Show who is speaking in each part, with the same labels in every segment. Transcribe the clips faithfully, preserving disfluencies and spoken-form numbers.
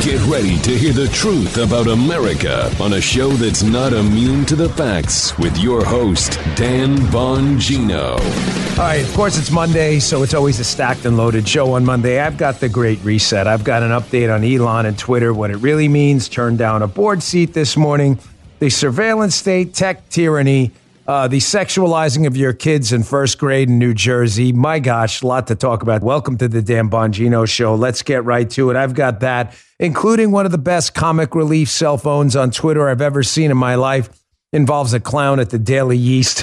Speaker 1: Get ready to hear the truth about America on a show that's not immune to the facts with your host, Dan Bongino.
Speaker 2: All right, of course, it's Monday, so it's always a stacked and loaded show on Monday. I've got the Great Reset. I've got an update on Elon and Twitter, what it really means, turned down a board seat this morning, the surveillance state, tech tyranny, uh, the sexualizing of your kids in first grade in New Jersey. My gosh, a lot to talk about. Welcome to the Dan Bongino Show. Let's get right to it. I've got that, including one of the best comic relief cell phones on Twitter I've ever seen in my life. Involves a clown at the Daily Yeast.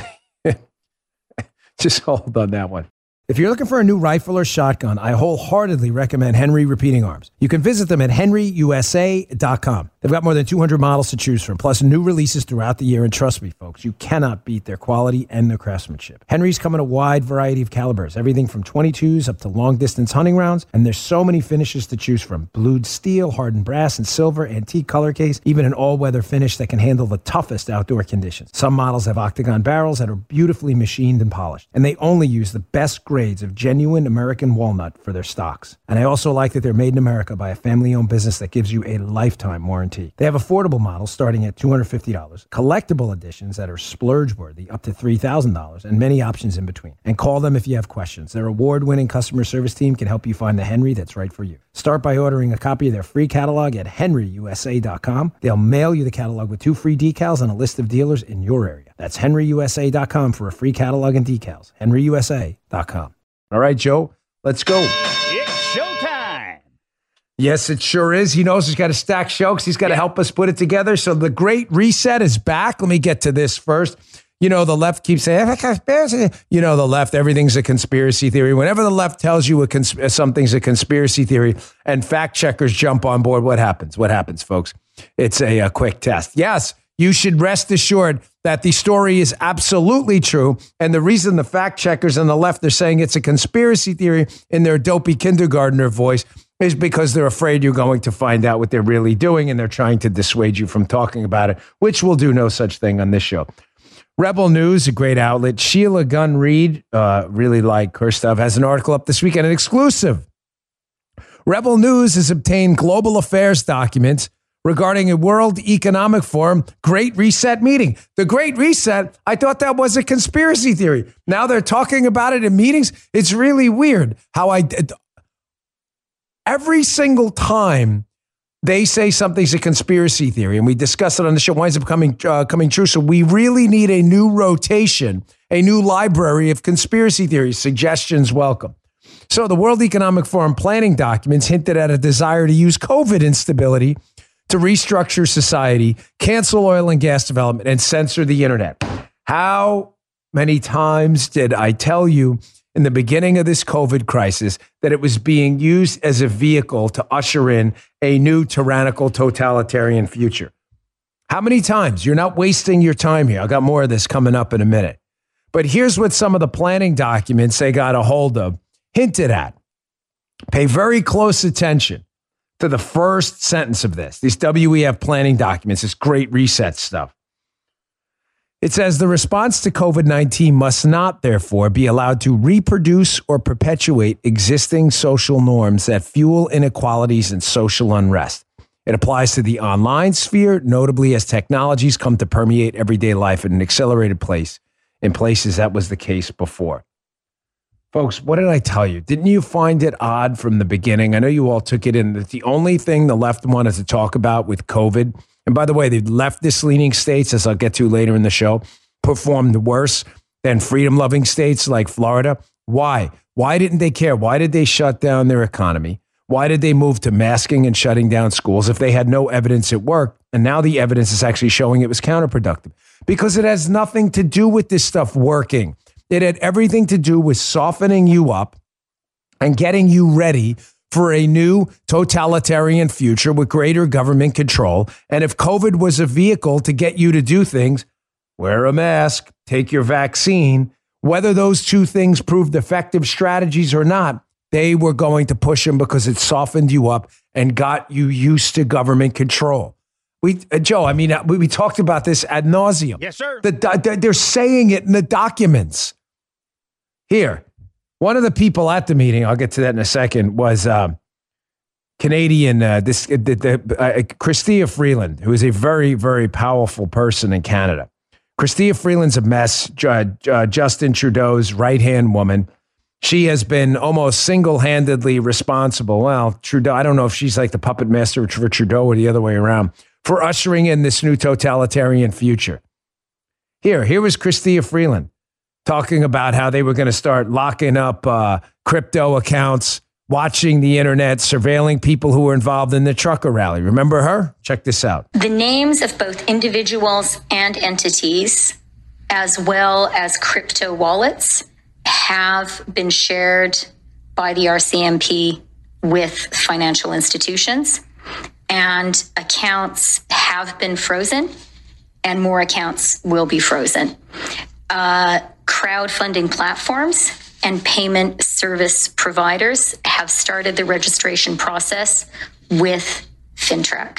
Speaker 2: Just hold on that one. If you're looking for a new rifle or shotgun, I wholeheartedly recommend Henry Repeating Arms. You can visit them at henry u s a dot com. They've got more than two hundred models to choose from, plus new releases throughout the year. And trust me, folks, you cannot beat their quality and their craftsmanship. Henry's come in a wide variety of calibers, everything from twenty-twos up to long-distance hunting rounds. And there's so many finishes to choose from. Blued steel, hardened brass, and silver, antique color case, even an all-weather finish that can handle the toughest outdoor conditions. Some models have octagon barrels that are beautifully machined and polished. And they only use the best grades of genuine American walnut for their stocks. And I also like that they're made in America by a family-owned business that gives you a lifetime warranty. They have affordable models starting at two hundred fifty dollars, collectible editions that are splurge-worthy up to three thousand dollars, and many options in between. And call them if you have questions. Their award-winning customer service team can help you find the Henry that's right for you. Start by ordering a copy of their free catalog at henry u s a dot com. They'll mail you the catalog with two free decals and a list of dealers in your area. That's henry u s a dot com for a free catalog and decals. henry u s a dot com. All right, Joe, let's go.
Speaker 3: It's showtime.
Speaker 2: Yes, it sure is. He knows he's got to stack show because he's got to yeah. help us put it together. So the Great Reset is back. Let me get to this first. You know, the left keeps saying, conspiracy. You know, the left, everything's a conspiracy theory. Whenever the left tells you a cons- something's a conspiracy theory and fact checkers jump on board, what happens? What happens, folks? It's a, a quick test. Yes, you should rest assured that the story is absolutely true. And the reason the fact checkers on the left are saying it's a conspiracy theory in their dopey kindergartner voice is because they're afraid you're going to find out what they're really doing, and they're trying to dissuade you from talking about it, which will do no such thing on this show. Rebel News, a great outlet. Sheila Gunn Reid, uh, really like her stuff, has an article up this weekend, an exclusive. Rebel News has obtained global affairs documents regarding a World Economic Forum Great Reset meeting. The Great Reset, I thought that was a conspiracy theory. Now they're talking about it in meetings. It's really weird how I... Every single time they say something's a conspiracy theory, and we discuss it on the show, winds up coming, uh, coming true. So we really need a new rotation, a new library of conspiracy theories. Suggestions welcome. So the World Economic Forum planning documents hinted at a desire to use COVID instability to restructure society, cancel oil and gas development, and censor the internet. How many times did I tell you in the beginning of this COVID crisis that it was being used as a vehicle to usher in a new tyrannical totalitarian future? How many times? You're not wasting your time here. I got more of this coming up in a minute. But here's what some of the planning documents they got a hold of hinted at. Pay very close attention to the first sentence of this. These W E F planning documents, this Great Reset stuff. It says the response to COVID nineteen must not, therefore, be allowed to reproduce or perpetuate existing social norms that fuel inequalities and social unrest. It applies to the online sphere, notably as technologies come to permeate everyday life at an accelerated pace in places that was the case before. Folks, what did I tell you? Didn't you find it odd from the beginning? I know you all took it in that the only thing the left wanted to talk about with COVID, and by the way, the leftist-leaning states, as I'll get to later in the show, performed worse than freedom-loving states like Florida. Why? Why didn't they care? Why did they shut down their economy? Why did they move to masking and shutting down schools if they had no evidence it worked? And now the evidence is actually showing it was counterproductive. Because it has nothing to do with this stuff working. It had everything to do with softening you up and getting you ready for a new totalitarian future with greater government control. And if COVID was a vehicle to get you to do things, wear a mask, take your vaccine, whether those two things proved effective strategies or not, they were going to push them because it softened you up and got you used to government control. We, uh, Joe, I mean, uh, we, we talked about this ad nauseum.
Speaker 3: Yes, sir.
Speaker 2: The, the, they're saying it in the documents. Here, one of the people at the meeting, I'll get to that in a second, was uh, Canadian, uh, this the, the, uh, Chrystia Freeland, who is a very, very powerful person in Canada. Chrystia Freeland's a mess. Uh, uh, Justin Trudeau's right-hand woman. She has been almost single-handedly responsible. Well, Trudeau, I don't know if she's like the puppet master for Trudeau or the other way around, for ushering in this new totalitarian future. Here, here was Chrystia Freeland talking about how they were going to start locking up uh, crypto accounts, watching the internet, surveilling people who were involved in the trucker rally. Remember her? Check this out.
Speaker 4: The names of both individuals and entities, as well as crypto wallets, have been shared by the R C M P with financial institutions, and accounts have been frozen, and more accounts will be frozen. Uh, crowdfunding platforms and payment service providers have started the registration process with FINTRAC.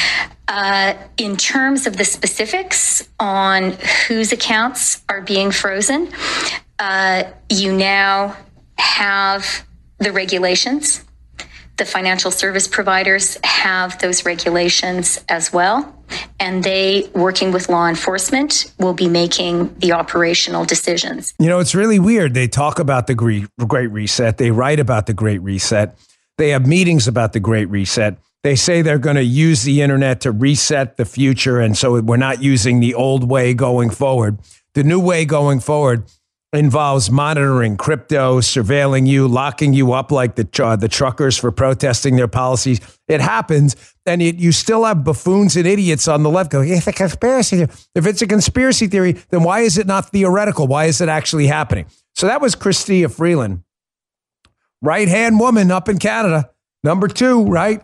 Speaker 4: Uh, in terms of the specifics on whose accounts are being frozen, uh, you now have the regulations. The financial service providers have those regulations as well, and they, working with law enforcement, will be making the operational decisions.
Speaker 2: You know, it's really weird. They talk about the Great Reset. They write about the Great Reset. They have meetings about the Great Reset. They say they're going to use the internet to reset the future, and so we're not using the old way going forward. The new way going forward involves monitoring crypto, surveilling you, locking you up like the uh, the truckers for protesting their policies. It happens, and it, you still have buffoons and idiots on the left going, it's a conspiracy theory. If it's a conspiracy theory, then why is it not theoretical? Why is it actually happening? So that was Chrystia Freeland, right-hand woman up in Canada, number two, right?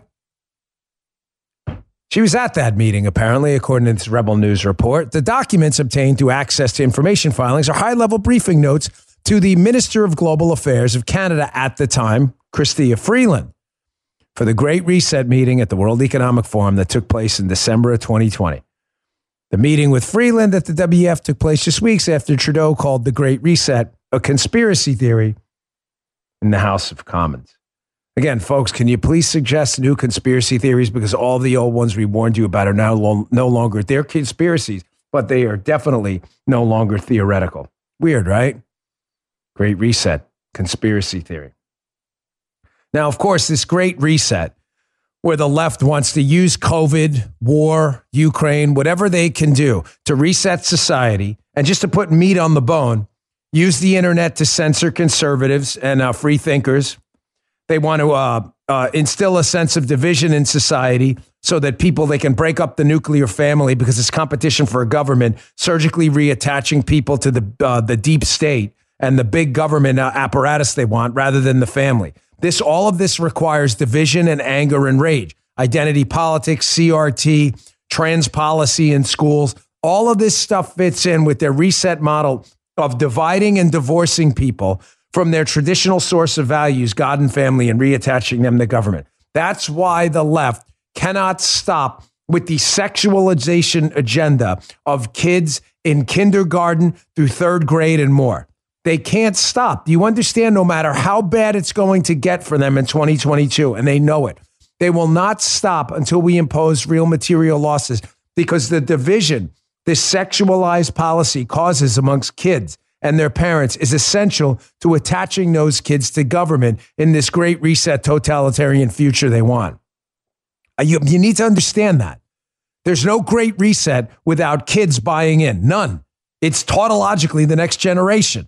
Speaker 2: She was at that meeting, apparently, according to this Rebel News report. The documents obtained through access to information filings are high-level briefing notes to the Minister of Global Affairs of Canada at the time, Chrystia Freeland, for the Great Reset meeting at the World Economic Forum that took place in December of twenty twenty. The meeting with Freeland at the W E F took place just weeks after Trudeau called the Great Reset a conspiracy theory in the House of Commons. Again, folks, can you please suggest new conspiracy theories? Because all the old ones we warned you about are now lo- no longer, they're conspiracies, but they are definitely no longer theoretical. Weird, right? Great Reset, conspiracy theory. Now, of course, this Great Reset, where the left wants to use COVID, war, Ukraine, whatever they can do to reset society and just to put meat on the bone, use the internet to censor conservatives and uh, free thinkers. They want to uh, uh, instill a sense of division in society so that people, they can break up the nuclear family because it's competition for a government, surgically reattaching people to the uh, the deep state and the big government uh, apparatus they want rather than the family. This, all of this requires division and anger and rage. Identity politics, C R T, trans policy in schools. All of this stuff fits in with their reset model of dividing and divorcing people from their traditional source of values, God and family, and reattaching them to government. That's why the left cannot stop with the sexualization agenda of kids in kindergarten through third grade and more. They can't stop. Do you understand? No matter how bad it's going to get for them in twenty twenty-two, and they know it, they will not stop until we impose real material losses, because the division this sexualized policy causes amongst kids and their parents is essential to attaching those kids to government in this Great Reset totalitarian future they want. You, you need to understand that. There's no Great Reset without kids buying in. None. It's tautologically the next generation.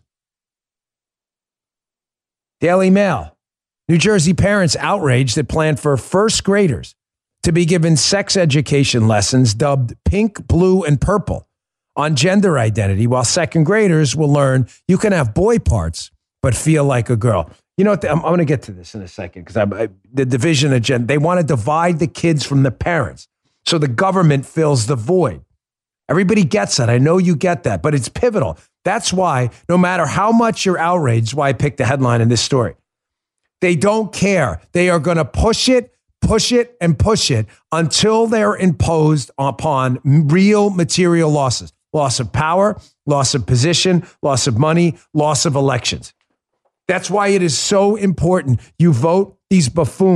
Speaker 2: Daily Mail. New Jersey parents outraged that plan for first graders to be given sex education lessons dubbed pink, blue, and purple on gender identity, while second graders will learn you can have boy parts but feel like a girl. You know what? I'm, I'm going to get to this in a second, because I, I, the division agenda, they want to divide the kids from the parents so the government fills the void. Everybody gets that. I know you get that, but it's pivotal. That's why, no matter how much you're outraged, why I picked the headline in this story, they don't care. They are going to push it, push it, and push it until they're imposed upon real material losses. Loss of power, loss of position, loss of money, loss of elections. That's why it is so important you vote these buffoons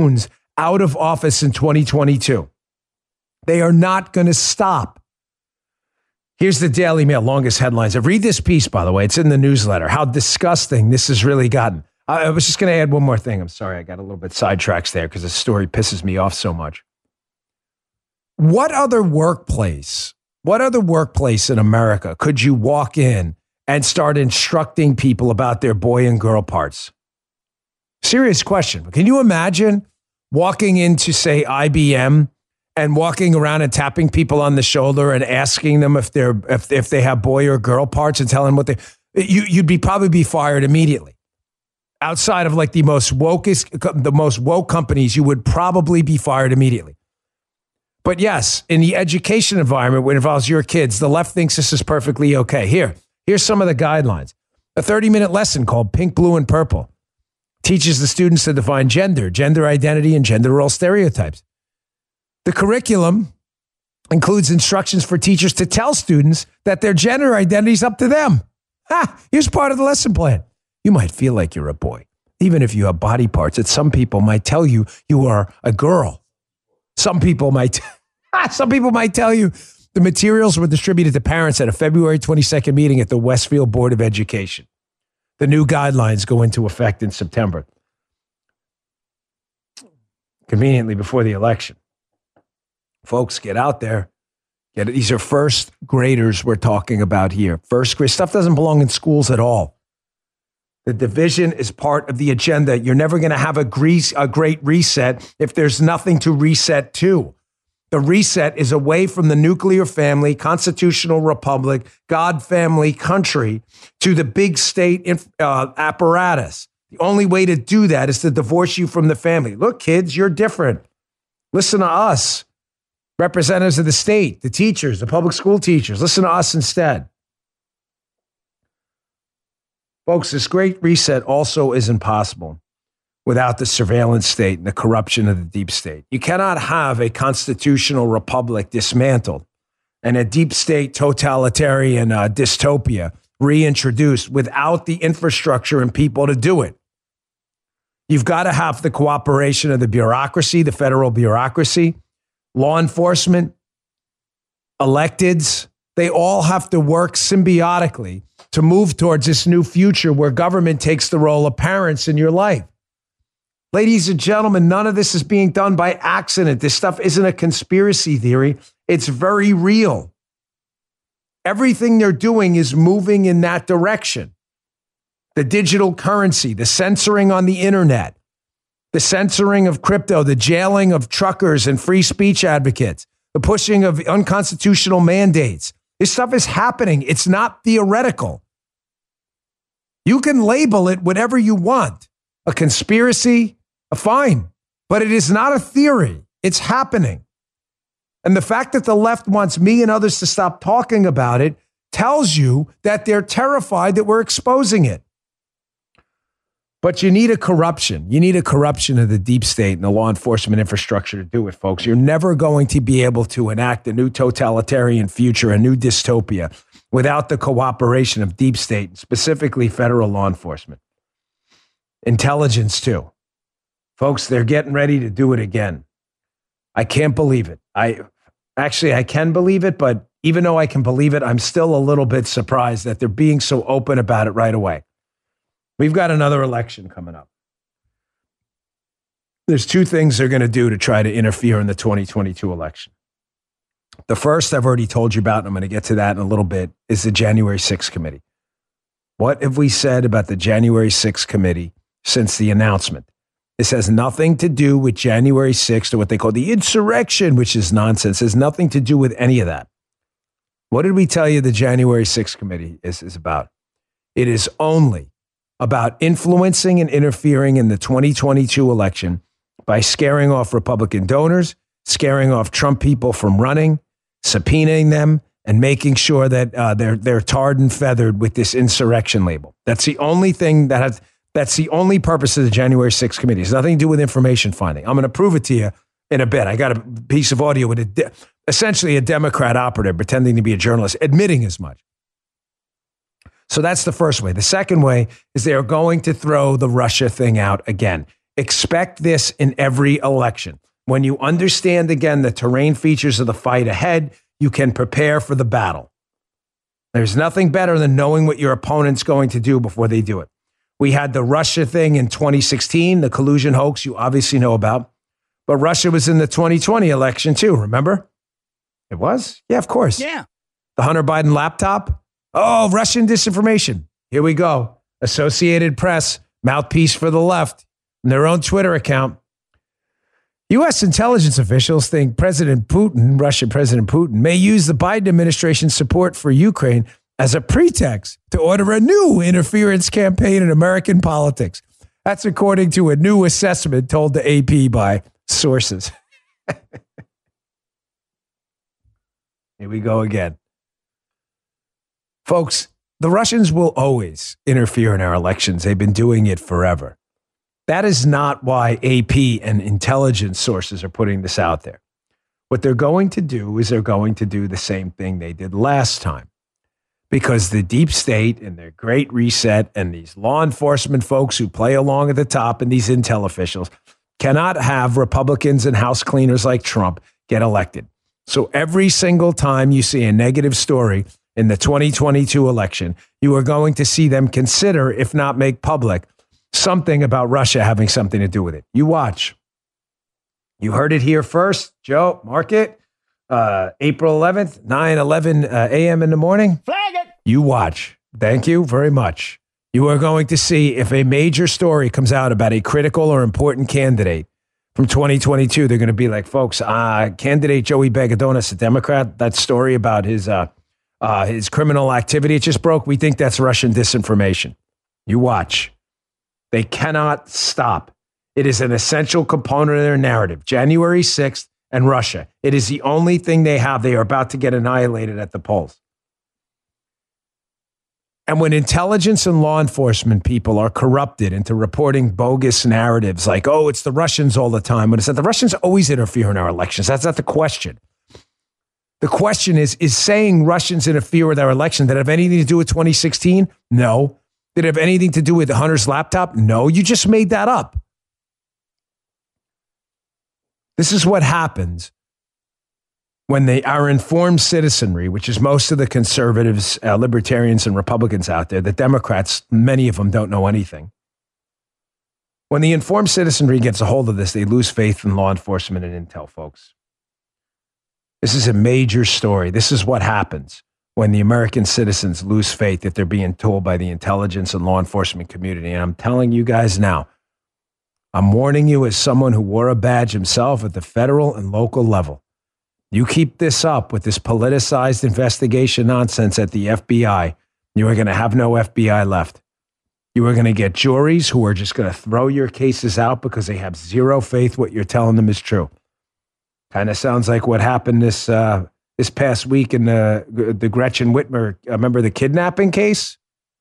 Speaker 2: out of office in twenty twenty-two. They are not going to stop. Here's the Daily Mail, longest headlines. Read this piece, by the way. It's in the newsletter. How disgusting this has really gotten. I, I was just going to add one more thing. I'm sorry, I got a little bit sidetracked there because the story pisses me off so much. What other workplace, what other workplace in America could you walk in and start instructing people about their boy and girl parts? Serious question. Can you imagine walking into, say, I B M and walking around and tapping people on the shoulder and asking them if they're if, if they have boy or girl parts and telling them what they you you'd be probably be fired immediately. Outside of like the most wokest, the most woke companies, you would probably be fired immediately. But yes, in the education environment, when it involves your kids, the left thinks this is perfectly okay. Here, here's some of the guidelines. A thirty-minute lesson called Pink, Blue, and Purple teaches the students to define gender, gender identity, and gender role stereotypes. The curriculum includes instructions for teachers to tell students that their gender identity is up to them. Ha! Here's part of the lesson plan. You might feel like you're a boy, even if you have body parts that some people might tell you you are a girl. Some people might, some people might tell you the materials were distributed to parents at a February twenty-second meeting at the Westfield Board of Education. The new guidelines go into effect in September, conveniently before the election. Folks, get out there. Get it. These are first graders we're talking about here. First grade stuff doesn't belong in schools at all. The division is part of the agenda. You're never going to have a, grease, a great reset if there's nothing to reset to. The reset is away from the nuclear family, constitutional republic, God family country to the big state uh, apparatus. The only way to do that is to divorce you from the family. Look, kids, you're different. Listen to us, representatives of the state, the teachers, the public school teachers. Listen to us instead. Folks, this great reset also isn't possible without the surveillance state and the corruption of the deep state. You cannot have a constitutional republic dismantled and a deep state totalitarian uh, dystopia reintroduced without the infrastructure and people to do it. You've got to have the cooperation of the bureaucracy, the federal bureaucracy, law enforcement, electeds. They all have to work symbiotically to move towards this new future where government takes the role of parents in your life. Ladies and gentlemen, none of this is being done by accident. This stuff isn't a conspiracy theory. It's very real. Everything they're doing is moving in that direction. The digital currency, the censoring on the internet, the censoring of crypto, the jailing of truckers and free speech advocates, the pushing of unconstitutional mandates. This stuff is happening. It's not theoretical. You can label it whatever you want. A conspiracy, a fine. But it is not a theory. It's happening. And the fact that the left wants me and others to stop talking about it tells you that they're terrified that we're exposing it. But you need a corruption. You need a corruption of the deep state and the law enforcement infrastructure to do it, folks. You're never going to be able to enact a new totalitarian future, a new dystopia, without the cooperation of deep state, specifically federal law enforcement. Intelligence, too. Folks, they're getting ready to do it again. I can't believe it. I actually, I can believe it, but even though I can believe it, I'm still a little bit surprised that they're being so open about it right away. We've got another election coming up. There's two things they're going to do to try to interfere in the twenty twenty-two election. The first I've already told you about, and I'm going to get to that in a little bit, is the January sixth committee. What have we said about the January sixth committee since the announcement? This has nothing to do with January sixth or what they call the insurrection, which is nonsense. It has nothing to do with any of that. What did we tell you the January sixth committee is, is about? It is only about influencing and interfering in the twenty twenty-two election by scaring off Republican donors, scaring off Trump people from running, subpoenaing them, and making sure that uh, they're they're tarred and feathered with this insurrection label. That's the only thing that has. That's the only purpose of the January sixth committee. It's nothing to do with information finding. I'm going to prove it to you in a bit. I got a piece of audio with a de- essentially a Democrat operative pretending to be a journalist, admitting as much. So that's the first way. The second way is they are going to throw the Russia thing out again. Expect this in every election. When you understand, again, the terrain features of the fight ahead, you can prepare for the battle. There's nothing better than knowing what your opponent's going to do before they do it. We had the Russia thing in twenty sixteen, the collusion hoax you obviously know about. But Russia was in the twenty twenty election too, remember? It was? Yeah, of course.
Speaker 3: Yeah.
Speaker 2: The Hunter Biden laptop? Oh, Russian disinformation. Here we go. Associated Press, mouthpiece for the left, in their own Twitter account. U S intelligence officials think President Putin, Russian President Putin, may use the Biden administration's support for Ukraine as a pretext to order a new interference campaign in American politics. That's according to a new assessment told to A P by sources. Here we go again. Folks, the Russians will always interfere in our elections. They've been doing it forever. That is not why A P and intelligence sources are putting this out there. What they're going to do is they're going to do the same thing they did last time. Because the deep state and their great reset and these law enforcement folks who play along at the top and these intel officials cannot have Republicans and house cleaners like Trump get elected. So every single time you see a negative story in the twenty twenty-two election, you are going to see them consider, if not make public, something about Russia having something to do with it. You watch. You heard it here first. Joe, mark it. Uh, April eleventh, nine eleven uh, a.m. in the morning.
Speaker 3: Flag it.
Speaker 2: You watch. Thank you very much. You are going to see if a major story comes out about a critical or important candidate from twenty twenty-two, they're going to be like, folks, uh, candidate Joey Bagadonis, a Democrat, that story about his uh, uh, his criminal activity, it just broke. We think that's Russian disinformation. You watch. They cannot stop. It is an essential component of their narrative. January sixth and Russia. It is the only thing they have. They are about to get annihilated at the polls. And when intelligence and law enforcement people are corrupted into reporting bogus narratives like, oh, it's the Russians all the time, when it's that the Russians always interfere in our elections. That's not the question. The question is, is saying Russians interfere with our election, did it have anything to do with twenty sixteen? No. Did it have anything to do with Hunter's laptop? No. You just made that up. This is what happens when they are informed citizenry, which is most of the conservatives, uh, libertarians, and Republicans out there. The Democrats, many of them don't know anything. When the informed citizenry gets a hold of this, they lose faith in law enforcement and intel, folks. This is a major story. This is what happens when the American citizens lose faith if they're being told by the intelligence and law enforcement community. And I'm telling you guys now, I'm warning you as someone who wore a badge himself at the federal and local level. You keep this up with this politicized investigation nonsense at the F B I, you are going to have no F B I left. You are going to get juries who are just going to throw your cases out because they have zero faith what you're telling them is true. Kind of sounds like what happened this uh, this past week in the, the Gretchen Whitmer, remember the kidnapping case?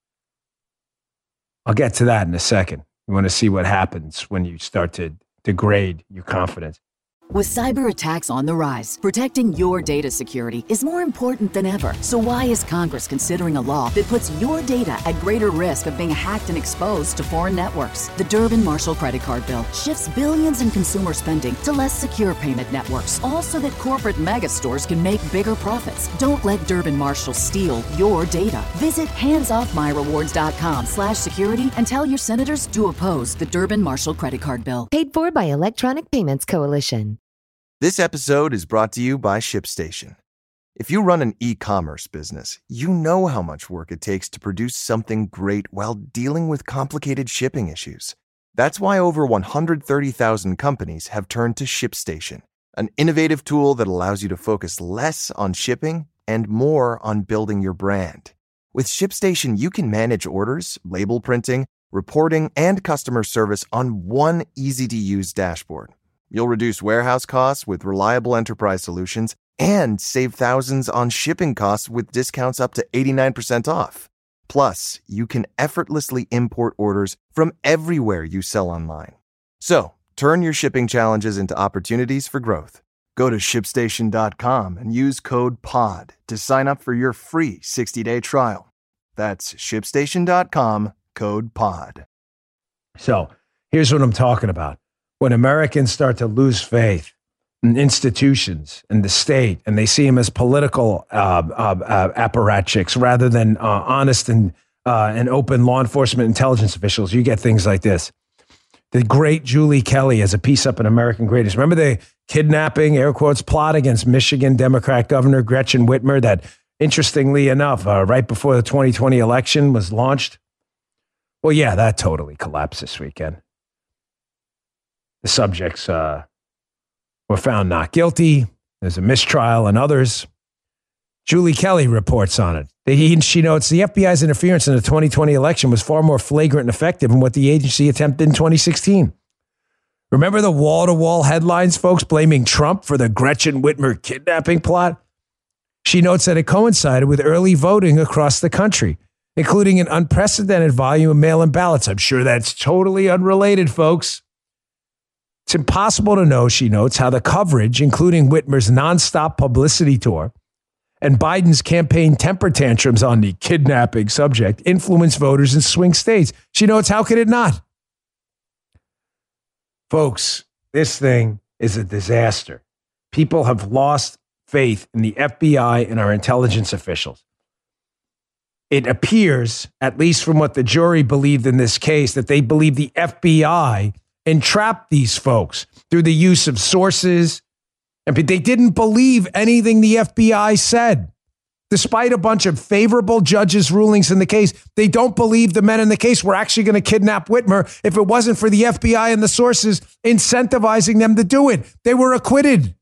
Speaker 2: I'll get to that in a second. You want to see what happens when you start to degrade your confidence.
Speaker 5: With cyber attacks on the rise, protecting your data security is more important than ever. So why is Congress considering a law that puts your data at greater risk of being hacked and exposed to foreign networks? The Durbin-Marshall credit card bill shifts billions in consumer spending to less secure payment networks, all so that corporate mega stores can make bigger profits. Don't let Durbin-Marshall steal your data. Visit handsoffmyrewards.com slash security and tell your senators to oppose the Durbin-Marshall credit card bill.
Speaker 6: Paid for by Electronic Payments Coalition.
Speaker 7: This episode is brought to you by ShipStation. If you run an e-commerce business, you know how much work it takes to produce something great while dealing with complicated shipping issues. That's why over one hundred thirty thousand companies have turned to ShipStation, an innovative tool that allows you to focus less on shipping and more on building your brand. With ShipStation, you can manage orders, label printing, reporting, and customer service on one easy-to-use dashboard. You'll reduce warehouse costs with reliable enterprise solutions and save thousands on shipping costs with discounts up to eighty-nine percent off. Plus, you can effortlessly import orders from everywhere you sell online. So, turn your shipping challenges into opportunities for growth. Go to ship station dot com and use code P O D to sign up for your free sixty-day trial. That's ship station dot com, code P O D.
Speaker 2: So, Here's what I'm talking about. When Americans start to lose faith in institutions and the state, and they see them as political uh, uh, uh, apparatchiks rather than uh, honest and, uh, and open law enforcement intelligence officials, you get things like this. The great Julie Kelly has a piece up in American Greatest. Remember the kidnapping, air quotes, plot against Michigan Democrat Governor Gretchen Whitmer that, interestingly enough, uh, right before the twenty twenty election was launched? Well, yeah, that totally collapsed this weekend. The subjects uh, were found not guilty. There's a mistrial and others. Julie Kelly reports on it. He, she notes the F B I's interference in the twenty twenty election was far more flagrant and effective than what the agency attempted in twenty sixteen. Remember the wall-to-wall headlines, folks, blaming Trump for the Gretchen Whitmer kidnapping plot? She notes that it coincided with early voting across the country, including an unprecedented volume of mail-in ballots. I'm sure that's totally unrelated, folks. It's impossible to know, she notes, how the coverage, including Whitmer's nonstop publicity tour and Biden's campaign temper tantrums on the kidnapping subject, influenced voters in swing states. She notes, how could it not? Folks, this thing is a disaster. People have lost faith in the F B I and our intelligence officials. It appears, at least from what the jury believed in this case, that they believe the F B I entrapped these folks through the use of sources. And they didn't believe anything the F B I said. Despite a bunch of favorable judges' rulings in the case, they don't believe the men in the case were actually going to kidnap Whitmer if it wasn't for the F B I and the sources incentivizing them to do it. They were acquitted.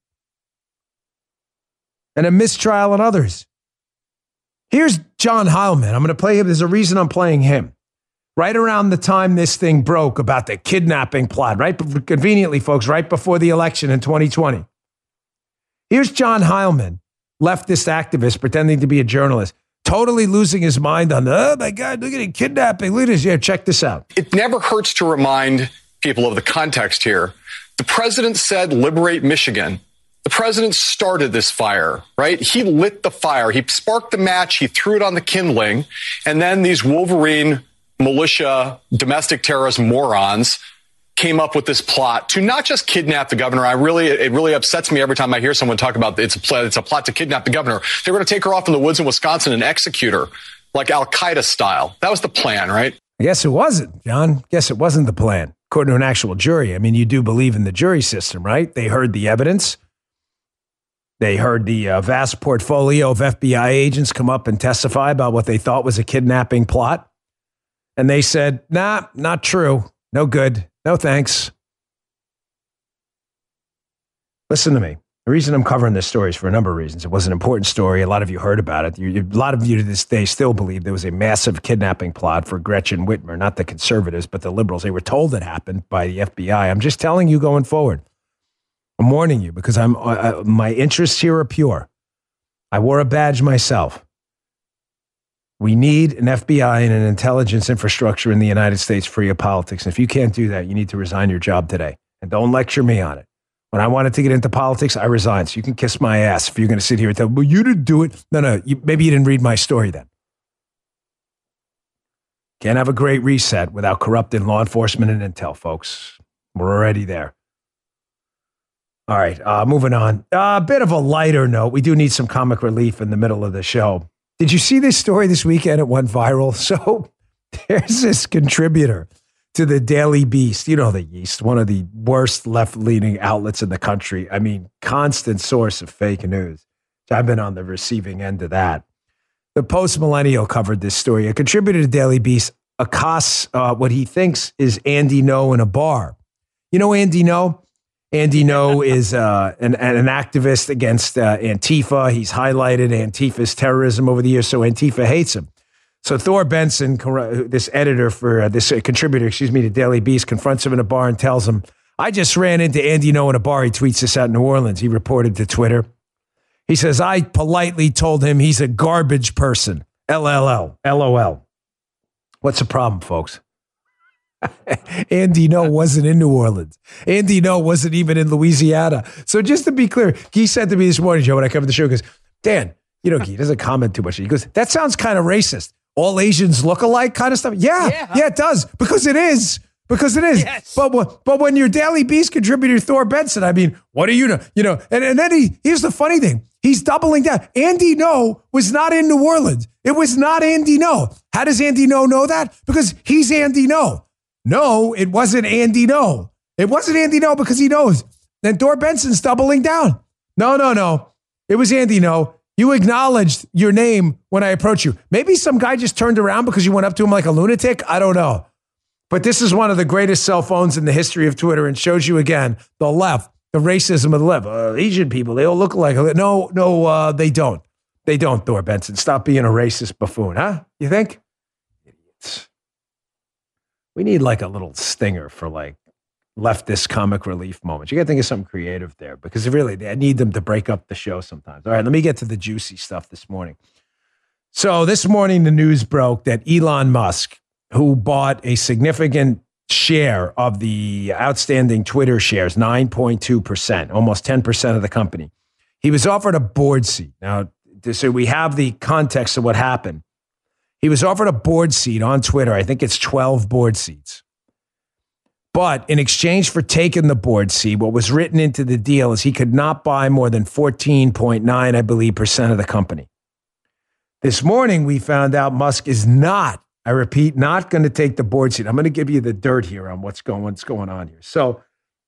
Speaker 2: And a mistrial on others. Here's John Heilman. I'm going to play him. There's a reason I'm playing him. Right around the time this thing broke about the kidnapping plot, right? Conveniently, folks, right before the election in twenty twenty. Here's John Heilman, leftist activist pretending to be a journalist, totally losing his mind on the, oh my God, look at it, kidnapping. Look at this. Yeah, check this out.
Speaker 8: It never hurts to remind people of the context here. The president said, liberate Michigan. The president started this fire, right? He lit the fire. He sparked the match. He threw it on the kindling. And then these Wolverine militia, domestic terrorist morons came up with this plot to not just kidnap the governor. I really, it really upsets me every time I hear someone talk about it's a plot, it's a plot to kidnap the governor. They were going to take her off in the woods in Wisconsin and execute her like Al-Qaeda style. That was the plan, right?
Speaker 2: I guess it wasn't, John. Guess it wasn't the plan, according to an actual jury. I mean, you do believe in the jury system, right? They heard the evidence. They heard the uh, vast portfolio of F B I agents come up and testify about what they thought was a kidnapping plot. And they said, nah, not true. No good. No thanks. Listen to me. The reason I'm covering this story is for a number of reasons. It was an important story. A lot of you heard about it. You, you, a lot of you to this day still believe there was a massive kidnapping plot for Gretchen Whitmer, not the conservatives, but the liberals. They were told it happened by the F B I. I'm just telling you going forward. I'm warning you because I'm uh, my interests here are pure. I wore a badge myself. We need an F B I and an intelligence infrastructure in the United States free of politics. And if you can't do that, you need to resign your job today. And don't lecture me on it. When I wanted to get into politics, I resigned. So you can kiss my ass if you're going to sit here and tell me, well, you didn't do it. No, no, you, maybe you didn't read my story then. Can't have a great reset without corrupting law enforcement and intel, folks. We're already there. All right, uh, moving on. A uh, bit of a lighter note. We do need some comic relief in the middle of the show. Did you see this story this weekend? It went viral. So there's this contributor to the Daily Beast. You know the Yeast, one of the worst left-leaning outlets in the country. I mean, constant source of fake news. I've been on the receiving end of that. The Post-Millennial covered this story. A contributor to Daily Beast accosts uh, what he thinks is Andy Ngo in a bar. You know Andy Ngo? Andy Ngo is uh, an, an activist against uh, Antifa. He's highlighted Antifa's terrorism over the years, so Antifa hates him. So Thor Benson, this editor for uh, this uh, contributor, excuse me, to Daily Beast, confronts him in a bar and tells him, I just ran into Andy Ngo in a bar. He tweets this out in New Orleans. He reported to Twitter. He says, I politely told him he's a garbage person. L L L, L O L. What's the problem, folks? Andy Ngo wasn't in New Orleans. Andy Ngo wasn't even in Louisiana. So just to be clear, he said to me this morning, Joe, when I covered the show, he goes, Dan, you know, he doesn't comment too much. He goes, that sounds kind of racist. All Asians look alike kind of stuff. Yeah, yeah, yeah, it does. Because it is. Because it is.
Speaker 3: Yes.
Speaker 2: But, but when your Daily Beast contributor, Thor Benson, I mean, what do you know? You know, and, and then he, here's the funny thing. He's doubling down. Andy No was not in New Orleans. It was not Andy No. How does Andy No know that? Because he's Andy No. No, it wasn't Andy No. It wasn't Andy No because he knows. Then Thor Benson's doubling down. No, no, no. It was Andy No. You acknowledged your name when I approached you. Maybe some guy just turned around because you went up to him like a lunatic. I don't know. But this is one of the greatest cell phones in the history of Twitter and shows you again the left, the racism of the left. Uh, Asian people, they all look alike. No, no, uh, they don't. They don't, Thor Benson. Stop being a racist buffoon, huh? You think? Idiots. We need like a little stinger for like leftist comic relief moments. You got to think of something creative there because really, I need them to break up the show sometimes. All right, let me get to the juicy stuff this morning. So this morning, the news broke that Elon Musk, who bought a significant share of the outstanding Twitter shares, nine point two percent, almost ten percent of the company, he was offered a board seat. Now, so we have the context of what happened. He was offered a board seat on Twitter. I think it's twelve board seats. But in exchange for taking the board seat, what was written into the deal is he could not buy more than fourteen point nine, I believe, percent of the company. This morning, we found out Musk is not, I repeat, not going to take the board seat. I'm going to give you the dirt here on what's going, what's going on here. So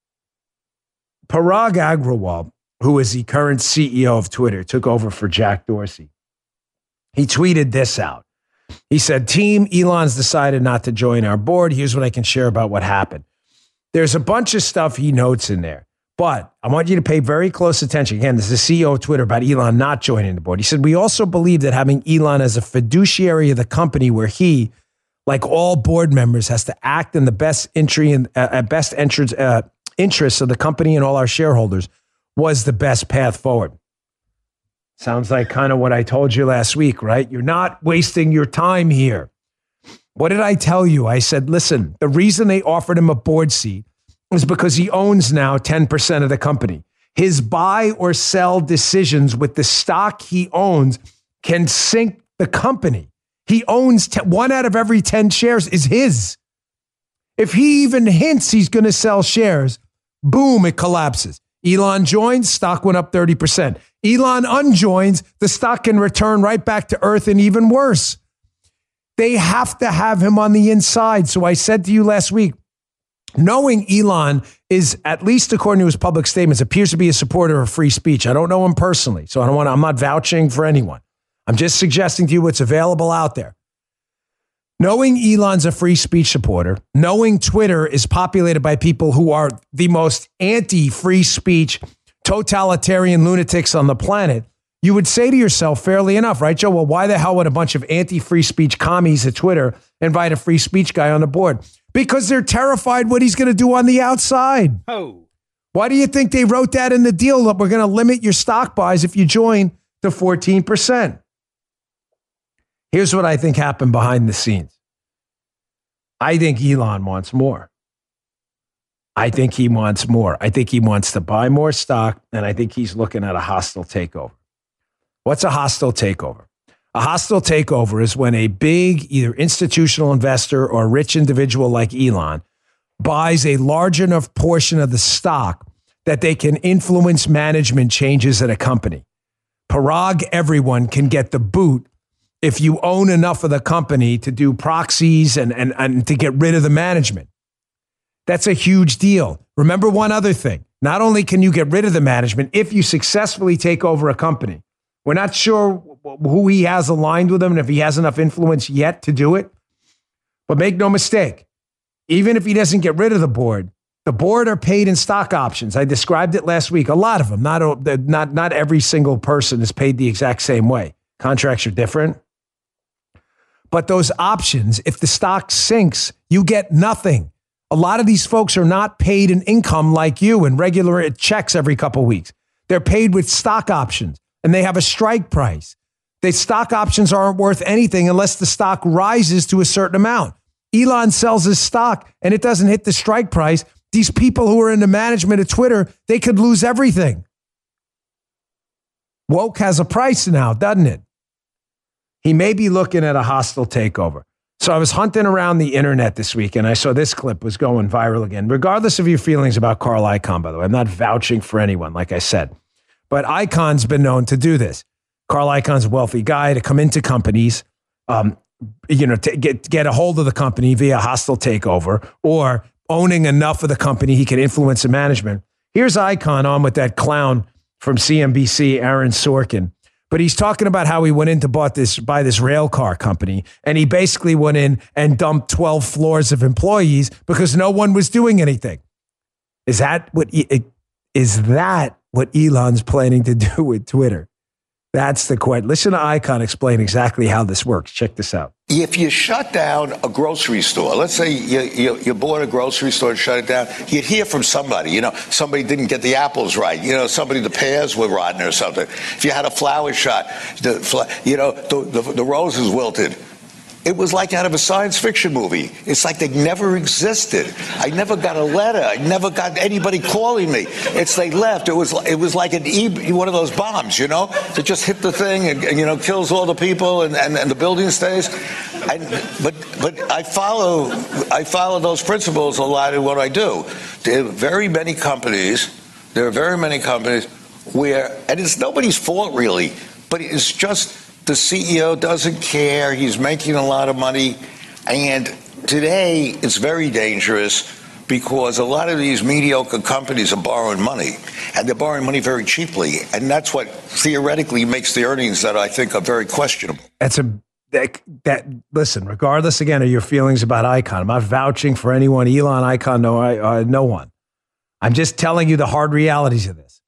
Speaker 2: Parag Agrawal, who is the current C E O of Twitter, took over for Jack Dorsey. He tweeted this out. He said, team, Elon's decided not to join our board. Here's what I can share about what happened. There's a bunch of stuff he notes in there, but I want you to pay very close attention. Again, this is the C E O of Twitter about Elon not joining the board. He said, we also believe that having Elon as a fiduciary of the company where he, like all board members, has to act in the best entry and uh, best entrance, uh, interests of the company and all our shareholders was the best path forward. Sounds like kind of what I told you last week, right? You're not wasting your time here. What did I tell you? I said, listen, the reason they offered him a board seat is because he owns now ten percent of the company. His buy or sell decisions with the stock he owns can sink the company. He owns t- one out of every ten shares is his. If he even hints he's going to sell shares, boom, it collapses. Elon joins, stock went up thirty percent. Elon unjoins, the stock can return right back to earth and even worse. They have to have him on the inside. So I said to you last week, knowing Elon is, at least according to his public statements, appears to be a supporter of free speech. I don't know him personally, so I don't want to, I'm not vouching for anyone. I'm just suggesting to you what's available out there. Knowing Elon's a free speech supporter, knowing Twitter is populated by people who are the most anti-free speech, totalitarian lunatics on the planet, you would say to yourself, fairly enough, right, Joe? Well, why the hell would a bunch of anti-free speech commies at Twitter invite a free speech guy on the board? Because they're terrified what he's going to do on the outside.
Speaker 3: Oh.
Speaker 2: Why do you think they wrote that in the deal that we're going to limit your stock buys if you join to fourteen percent? Here's what I think happened behind the scenes. I think Elon wants more. I think he wants more. I think he wants to buy more stock, and I think he's looking at a hostile takeover. What's a hostile takeover? A hostile takeover is when a big, either institutional investor or rich individual like Elon buys a large enough portion of the stock that they can influence management changes at a company. Parag, everyone can get the boot if you own enough of the company to do proxies and, and, and to get rid of the management. That's a huge deal. Remember one other thing. Not only can you get rid of the management, if you successfully take over a company, we're not sure who he has aligned with him and if he has enough influence yet to do it. But make no mistake, even if he doesn't get rid of the board, the board are paid in stock options. I described it last week. A lot of them, not, not, not every single person is paid the exact same way. Contracts are different. But those options, if the stock sinks, you get nothing. A lot of these folks are not paid in income like you in regular checks every couple of weeks. They're paid with stock options, and they have a strike price. The stock options aren't worth anything unless the stock rises to a certain amount. Elon sells his stock, and it doesn't hit the strike price. These people who are in the management of Twitter, they could lose everything. Woke has a price now, doesn't it? He may be looking at a hostile takeover. So I was hunting around the internet this week, and I saw this clip was going viral again. Regardless of your feelings about Carl Icahn, by the way, I'm not vouching for anyone, like I said. But Icahn's been known to do this. Carl Icahn's a wealthy guy to come into companies, um, you know, to get, get a hold of the company via hostile takeover or owning enough of the company he can influence the management. Here's Icahn on with that clown from C N B C, Aaron Sorkin. But he's talking about how he went in to bought this, buy this rail car company, and he basically went in and dumped twelve floors of employees because no one was doing anything. Is that what, is that what Elon's planning to do with Twitter? That's the question. Listen to Icahn explain exactly how this works. Check this out.
Speaker 9: If you shut down a grocery store, let's say you, you, you bought a grocery store and shut it down, you'd hear from somebody, you know, somebody didn't get the apples right. You know, somebody, the pears were rotten or something. If you had a flower shot, the, you know, the, the, the roses wilted. It was like out of a science fiction movie. It's like they never existed. I never got a letter. I never got anybody calling me. It's they left. It was it was like an e one of those bombs, you know, that just hit the thing and, and you know kills all the people and, and, and the building stays. I, but but I follow I follow those principles a lot in what I do. There are very many companies. There are very many companies where, and it's nobody's fault really, but it's just. The C E O doesn't care. He's making a lot of money. And today it's very dangerous because a lot of these mediocre companies are borrowing money, and they're borrowing money very cheaply. And that's what theoretically makes the earnings that I think are very questionable.
Speaker 2: That's a that, that listen, regardless again of your feelings about Icahn, I'm not vouching for anyone, Elon, Icahn, no, uh, no one. I'm just telling you the hard realities of this.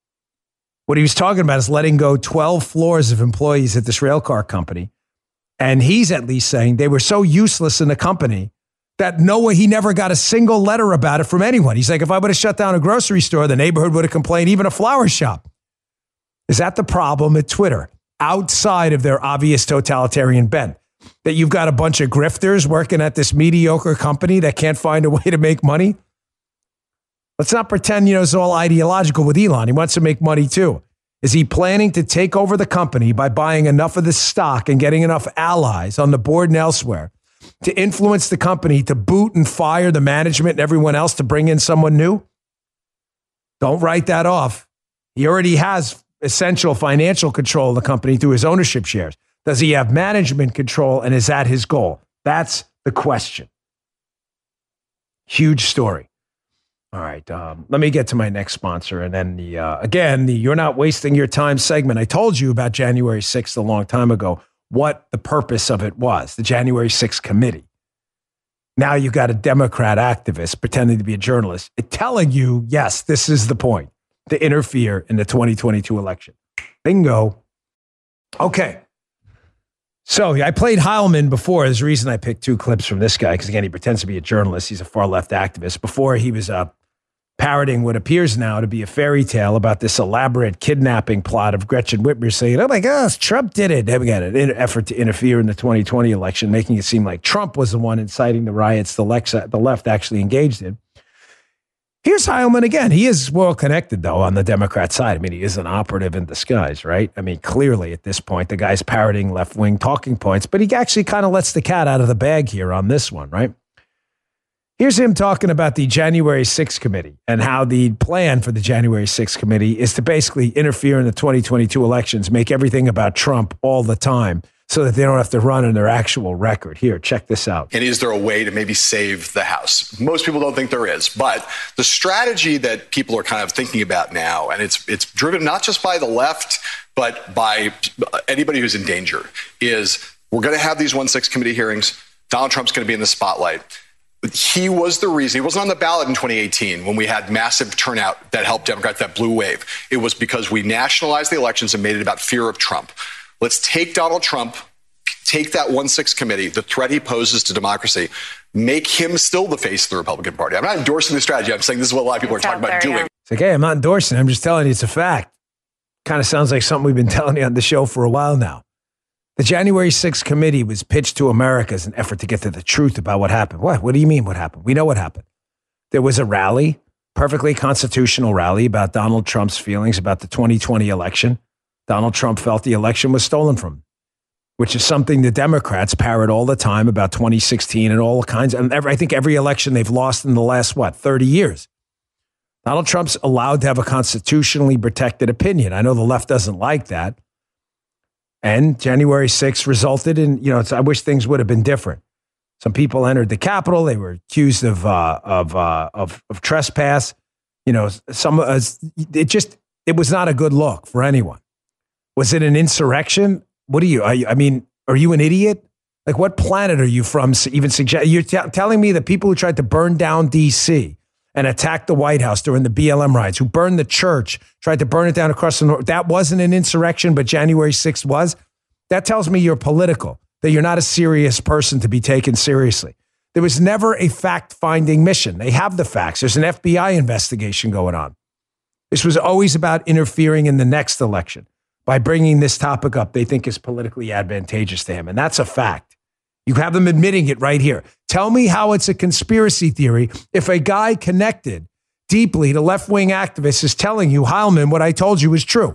Speaker 2: What he was talking about is letting go twelve floors of employees at this railcar company. And he's at least saying they were so useless in the company that no way he never got a single letter about it from anyone. He's like, if I would have shut down a grocery store, the neighborhood would have complained, even a flower shop. Is that the problem at Twitter? Outside of their obvious totalitarian bent, that you've got a bunch of grifters working at this mediocre company that can't find a way to make money? Let's not pretend, you know, it's all ideological with Elon. He wants to make money too. Is he planning to take over the company by buying enough of the stock and getting enough allies on the board and elsewhere to influence the company to boot and fire the management and everyone else to bring in someone new? Don't write that off. He already has essential financial control of the company through his ownership shares. Does he have management control, and is that his goal? That's the question. Huge story. All right, um, let me get to my next sponsor. And then, the uh, again, the You're Not Wasting Your Time segment. I told you about January sixth a long time ago, what the purpose of it was, the January sixth committee. Now you've got a Democrat activist pretending to be a journalist telling you, yes, this is the point, to interfere in the twenty twenty-two election. Bingo. Okay. So I played Heilman before. There's a reason I picked two clips from this guy, because, again, he pretends to be a journalist. He's a far-left activist. Before, he was uh, parroting what appears now to be a fairy tale about this elaborate kidnapping plot of Gretchen Whitmer, saying, oh, my gosh, Trump did it. And again, an effort to interfere in the twenty twenty election, making it seem like Trump was the one inciting the riots the left actually engaged in. Here's Heilman again. He is well connected, though, on the Democrat side. I mean, he is an operative in disguise, right? I mean, clearly at this point, the guy's parroting left-wing talking points, but he actually kind of lets the cat out of the bag here on this one, right? Here's him talking about the January sixth committee and how the plan for the January sixth committee is to basically interfere in the twenty twenty-two elections, make everything about Trump all the time, so that they don't have to run on their actual record. Here, check this out.
Speaker 8: And is there a way to maybe save the House? Most people don't think there is, but the strategy that people are kind of thinking about now, and it's it's driven not just by the left, but by anybody who's in danger, is we're going to have these one six committee hearings. Donald Trump's going to be in the spotlight. He was the reason. He wasn't on the ballot in twenty eighteen when we had massive turnout that helped Democrats, that blue wave. It was because we nationalized the elections and made it about fear of Trump. Let's take Donald Trump, take that one six committee, the threat he poses to democracy, make him still the face of the Republican Party. I'm not endorsing the strategy. I'm saying this is what a lot of people are talking about doing.
Speaker 2: It's like, hey, I'm not endorsing it. I'm just telling you it's a fact. Kind of sounds like something we've been telling you on the show for a while now. The January sixth committee was pitched to America as an effort to get to the truth about what happened. What? What do you mean what happened? We know what happened. There was a rally, perfectly constitutional rally, about Donald Trump's feelings about the twenty twenty election. Donald Trump felt the election was stolen from him. which is something the Democrats parrot all the time about twenty sixteen and all kinds. And every, I think every election they've lost in the last, what, thirty years. Donald Trump's allowed to have a constitutionally protected opinion. I know the left doesn't like that. And January sixth resulted in, you know, it's, I wish things would have been different. Some people entered the Capitol. They were accused of uh, of, uh, of of trespass. You know, some uh, it just it was not a good look for anyone. Was it an insurrection? What are you? Are you I mean, are you an idiot? Like, what planet are you from? Even suggest you're t- telling me that people who tried to burn down D C and attack the White House during the B L M riots, who burned the church, tried to burn it down across the north, that wasn't an insurrection, but January sixth was? That tells me you're political, that you're not a serious person to be taken seriously. There was never a fact-finding mission. They have the facts. There's an F B I investigation going on. This was always about interfering in the next election by bringing this topic up they think is politically advantageous to him. And that's a fact. You have them admitting it right here. Tell me how it's a conspiracy theory if a guy connected deeply to left-wing activists is telling you, Heilman, what I told you is true.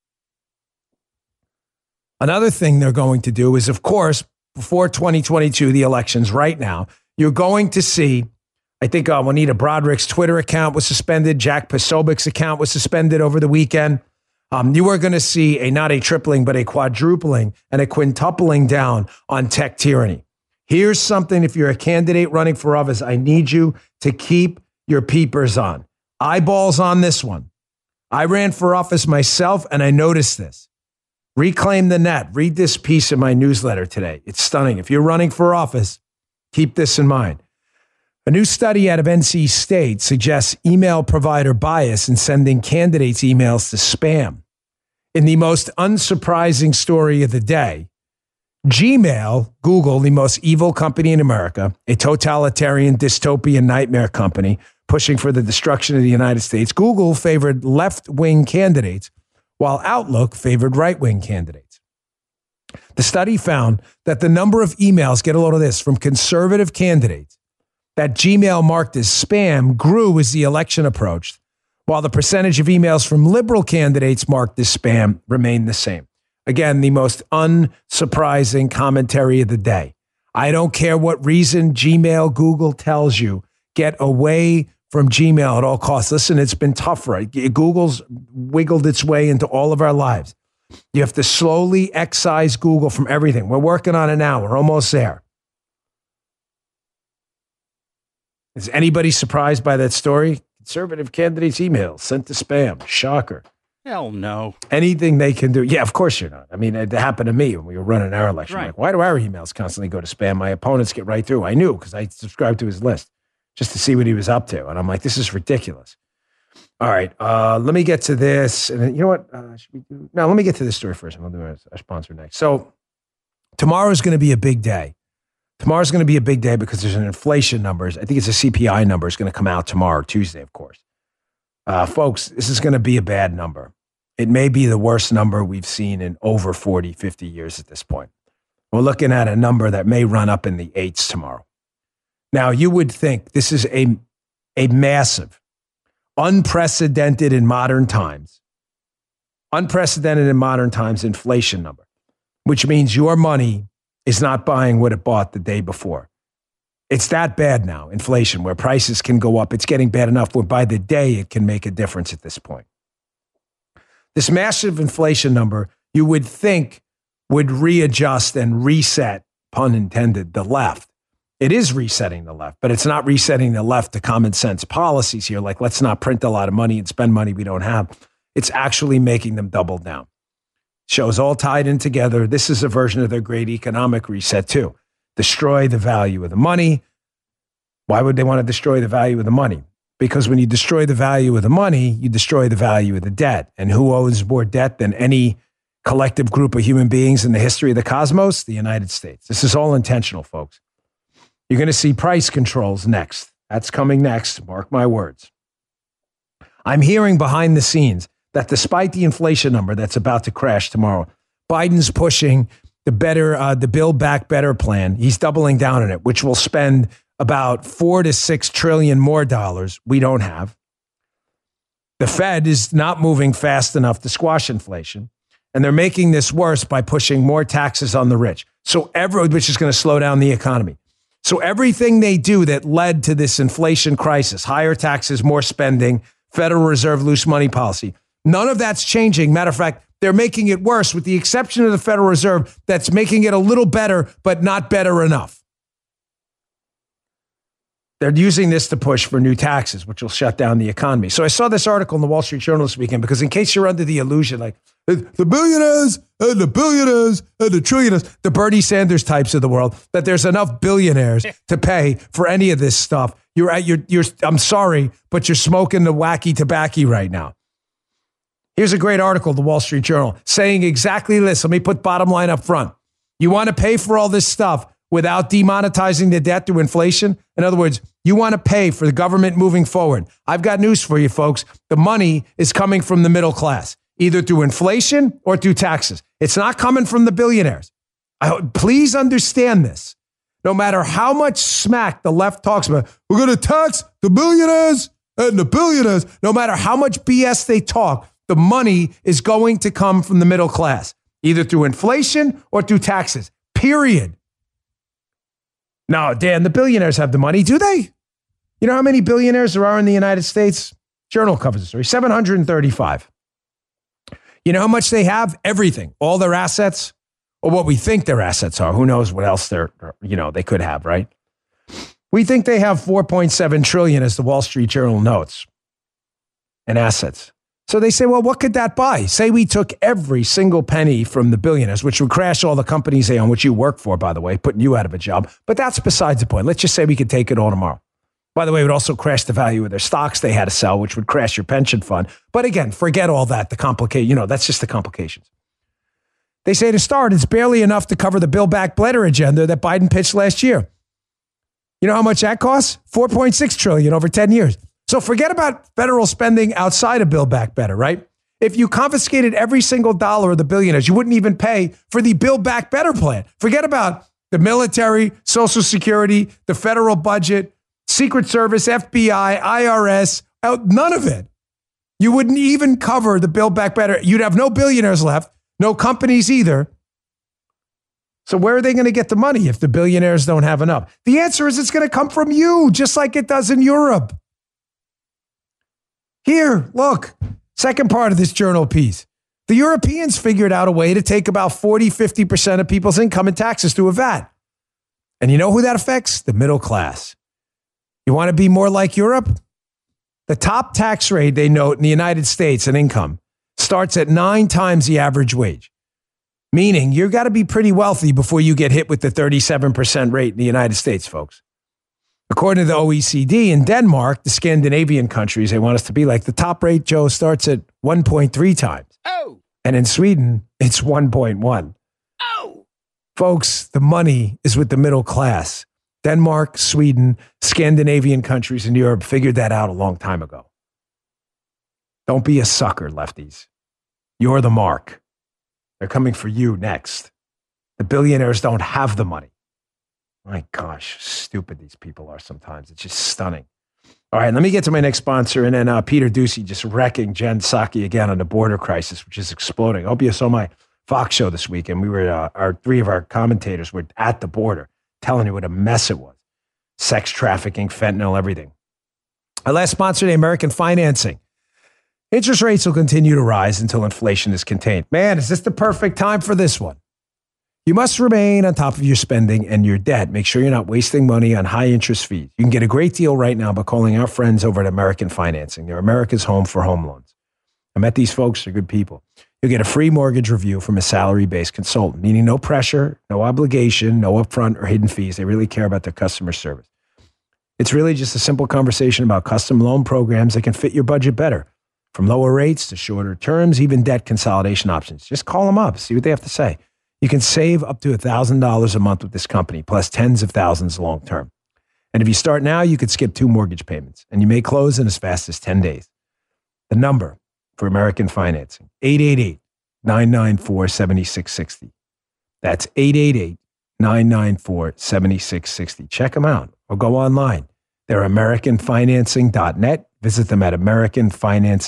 Speaker 2: Another thing they're going to do is, of course, before twenty twenty-two, the elections right now, you're going to see, I think uh, Juanita Broderick's Twitter account was suspended. Jack Posobiec's account was suspended over the weekend. Um, you are going to see a not a tripling, but a quadrupling and a quintupling down on tech tyranny. Here's something, if you're a candidate running for office, I need you to keep your peepers on. Eyeballs on this one. I ran for office myself, and I noticed this. Reclaim the Net. Read this piece in my newsletter today. It's stunning. If you're running for office, keep this in mind. A new study out of N C State suggests email provider bias in sending candidates emails to spam. In the most unsurprising story of the day, Gmail, Google, the most evil company in America, a totalitarian dystopian nightmare company pushing for the destruction of the United States, Google favored left-wing candidates while Outlook favored right-wing candidates. The study found that the number of emails, get a load of this, from conservative candidates that Gmail marked as spam grew as the election approached, while the percentage of emails from liberal candidates marked as spam remained the same. Again, the most unsurprising commentary of the day. I don't care what reason Gmail, Google tells you, get away from Gmail at all costs. Listen, it's been tough, right? Google's wiggled its way into all of our lives. You have to slowly excise Google from everything. We're working on it now. We're almost there. Is anybody surprised by that story? Conservative candidates' emails sent to spam. Shocker.
Speaker 3: Hell no.
Speaker 2: Anything they can do. Yeah, of course you're not. I mean, it happened to me when we were running our election.
Speaker 3: Right.
Speaker 2: Like, why do our emails constantly go to spam? My opponents get right through. I knew because I subscribed to his list just to see what he was up to. And I'm like, this is ridiculous. All right, uh, let me get to this. And then, you know what? Uh, should we do? No, let me get to this story first. And we'll do our, our sponsor next. So tomorrow is going to be a big day. Tomorrow's going to be a big day because there's an inflation numbers. I think it's a C P I number. It's going to come out tomorrow, Tuesday, of course. Uh, folks, this is going to be a bad number. It may be the worst number we've seen in over forty, fifty years at this point. We're looking at a number that may run up in the eights tomorrow. Now, you would think this is a, a massive, unprecedented in modern times, unprecedented in modern times inflation number, which means your money is not buying what it bought the day before. It's that bad now, inflation, where prices can go up. It's getting bad enough where by the day it can make a difference at this point. This massive inflation number, you would think would readjust and reset, pun intended, the left. It is resetting the left, but it's not resetting the left to common sense policies here, like let's not print a lot of money and spend money we don't have. It's actually making them double down. Shows all tied in together. This is a version of their great economic reset too. Destroy the value of the money. Why would they want to destroy the value of the money? Because when you destroy the value of the money, you destroy the value of the debt. And who owns more debt than any collective group of human beings in the history of the cosmos? The United States. This is all intentional, folks. You're going to see price controls next. That's coming next. Mark my words. I'm hearing behind the scenes that despite the inflation number that's about to crash tomorrow, Biden's pushing the better, uh, the Build Back Better plan. He's doubling down on it, which will spend about four to six trillion more dollars we don't have. The Fed is not moving fast enough to squash inflation. And they're making this worse by pushing more taxes on the rich. So every, which is going to slow down the economy. So everything they do that led to this inflation crisis, higher taxes, more spending, Federal Reserve loose money policy, none of that's changing. Matter of fact, they're making it worse with the exception of the Federal Reserve that's making it a little better, but not better enough. They're using this to push for new taxes, which will shut down the economy. So I saw this article in the Wall Street Journal this weekend because in case you're under the illusion, like the billionaires and the billionaires and the trillionaires, the Bernie Sanders types of the world, that there's enough billionaires to pay for any of this stuff. You're at your, you're, I'm sorry, but you're smoking the wacky tobacco right now. Here's a great article, the Wall Street Journal, saying exactly this. Let me put bottom line up front. You want to pay for all this stuff without demonetizing the debt through inflation? In other words, you want to pay for the government moving forward. I've got news for you, folks. The money is coming from the middle class, either through inflation or through taxes. It's not coming from the billionaires. I, please understand this. No matter how much smack the left talks about, we're going to tax the billionaires and the billionaires. No matter how much B S they talk, the money is going to come from the middle class, either through inflation or through taxes, period. No, Dan, the billionaires have the money, do they? You know how many billionaires there are in the United States? Journal covers the story, seven hundred thirty-five. You know how much they have? Everything, all their assets, or what we think their assets are. Who knows what else they're, you know, they could have, right? We think they have four point seven trillion dollars, as the Wall Street Journal notes, in assets. So they say, well, what could that buy? Say we took every single penny from the billionaires, which would crash all the companies they own, which you work for, by the way, putting you out of a job. But that's besides the point. Let's just say we could take it all tomorrow. By the way, it would also crash the value of their stocks they had to sell, which would crash your pension fund. But again, forget all that, the complicate, you know, that's just the complications. They say to start, it's barely enough to cover the Build Back Better agenda that Biden pitched last year. You know how much that costs? four point six trillion dollars over ten years. So forget about federal spending outside of Build Back Better, right? If you confiscated every single dollar of the billionaires, you wouldn't even pay for the Build Back Better plan. Forget about the military, Social Security, the federal budget, Secret Service, F B I, I R S, none of it. You wouldn't even cover the Build Back Better. You'd have no billionaires left, no companies either. So where are they going to get the money if the billionaires don't have enough? The answer is it's going to come from you, just like it does in Europe. Here, look, second part of this journal piece. The Europeans figured out a way to take about forty, fifty percent of people's income and taxes through a V A T. And you know who that affects? The middle class. You want to be more like Europe? The top tax rate they note in the United States in income starts at nine times the average wage. Meaning you've got to be pretty wealthy before you get hit with the thirty-seven percent rate in the United States, folks. According to the O E C D, in Denmark, the Scandinavian countries, they want us to be like, the top rate, Joe, starts at one point three times.
Speaker 3: Oh.
Speaker 2: And in Sweden, it's one point one.
Speaker 3: Oh.
Speaker 2: Folks, the money is with the middle class. Denmark, Sweden, Scandinavian countries in Europe figured that out a long time ago. Don't be a sucker, lefties. You're the mark. They're coming for you next. The billionaires don't have the money. My gosh, stupid these people are sometimes. It's just stunning. All right, let me get to my next sponsor. And then uh, Peter Doocy just wrecking Jen Psaki again on the border crisis, which is exploding. I hope you saw my Fox show this weekend. We were, uh, our three of our commentators were at the border telling you what a mess it was. Sex trafficking, fentanyl, everything. Our last sponsor, the American Financing. Interest rates will continue to rise until inflation is contained. Man, is this the perfect time for this one? You must remain on top of your spending and your debt. Make sure you're not wasting money on high interest fees. You can get a great deal right now by calling our friends over at American Financing. They're America's home for home loans. I met these folks. They're good people. You'll get a free mortgage review from a salary-based consultant, meaning no pressure, no obligation, no upfront or hidden fees. They really care about their customer service. It's really just a simple conversation about custom loan programs that can fit your budget better. From lower rates to shorter terms, even debt consolidation options. Just call them up, see what they have to say. You can save up to one thousand dollars a month with this company, plus tens of thousands long term. And if you start now, you could skip two mortgage payments, and you may close in as fast as ten days. The number for American Financing, eight eight eight, nine nine four, seven six six zero. That's eight eight eight, nine nine four, seven six six zero. Check them out or go online. They're american financing dot net. Visit them at american financing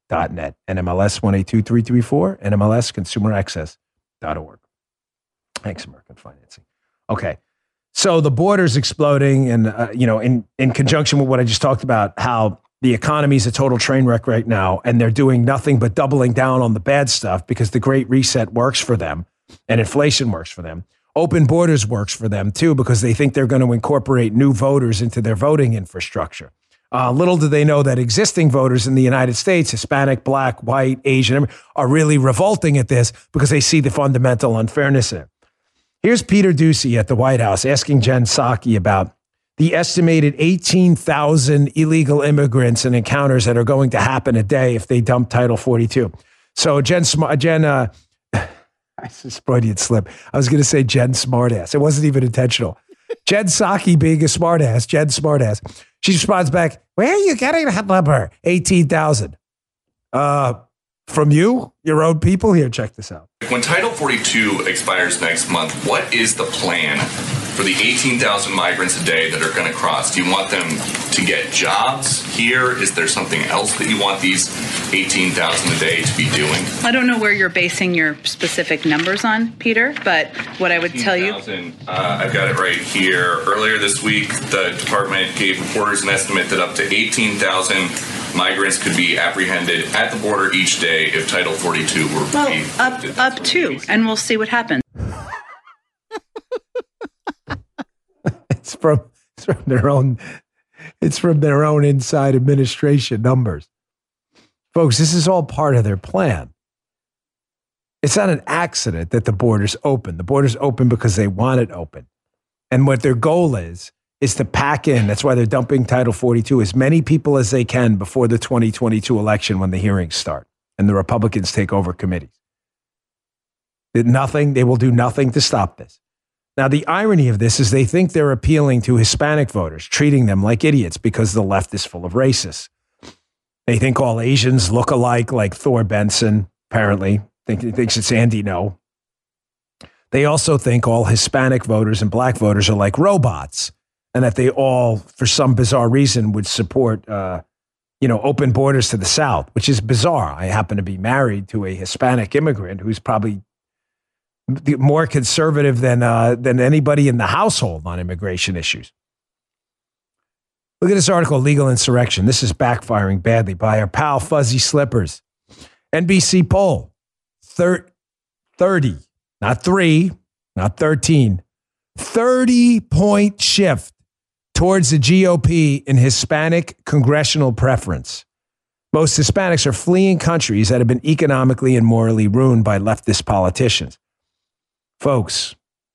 Speaker 2: dot net. N M L S one eight two three three four, N M L S consumer access dot org. Thanks, American Financing. Okay. So the border's exploding, and, uh, you know, in, in conjunction with what I just talked about, how the economy is a total train wreck right now, and they're doing nothing but doubling down on the bad stuff because the Great Reset works for them and inflation works for them. Open borders works for them, too, because they think they're going to incorporate new voters into their voting infrastructure. Uh, little do they know that existing voters in the United States, Hispanic, Black, White, Asian, are really revolting at this because they see the fundamental unfairness in it. Here's Peter Doocy at the White House asking Jen Psaki about the estimated eighteen thousand illegal immigrants and encounters that are going to happen a day if they dump Title forty-two. So Jen, Jen, uh, it's a Freudian slip. I was going to say Jen Smartass. It wasn't even intentional. Jen Psaki being a smartass, Jen Smartass. She responds back, where are you getting that number? eighteen thousand. Uh, from you, your own people? Here, check this out.
Speaker 10: When Title forty-two expires next month, what is the plan for the eighteen thousand migrants a day that are going to cross? Do you want them to get jobs here? Is there something else that you want these eighteen thousand a day to be doing?
Speaker 11: I don't know where you're basing your specific numbers on, Peter, but what I would tell you...
Speaker 10: Uh, I've got it right here. Earlier this week, the department gave reporters an estimate that up to eighteen thousand migrants could be apprehended at the border each day if Title forty-two were
Speaker 11: well,
Speaker 10: being
Speaker 11: up, up to, and we'll see what happens.
Speaker 2: It's from, it's from their own, it's from their own inside administration numbers. Folks, this is all part of their plan. It's not an accident that the border's open. The border's open because they want it open. And what their goal is, is to pack in, that's why they're dumping Title forty-two, as many people as they can before the twenty twenty-two election when the hearings start and the Republicans take over committees. Did nothing, they will do nothing to stop this. Now, the irony of this is they think they're appealing to Hispanic voters, treating them like idiots because the left is full of racists. They think all Asians look alike, like Thor Benson, apparently. Think, he thinks it's Andy No. They also think all Hispanic voters and Black voters are like robots, and that they all, for some bizarre reason, would support, uh, you know, open borders to the South, which is bizarre. I happen to be married to a Hispanic immigrant who's probably more conservative than uh, than anybody in the household on immigration issues. Look at this article, Legal Insurrection. This is backfiring badly by our pal Fuzzy Slippers. N B C poll, thirty, not three, not thirteen, thirty-point shift towards the G O P in Hispanic congressional preference. Most Hispanics are fleeing countries that have been economically and morally ruined by leftist politicians. Folks,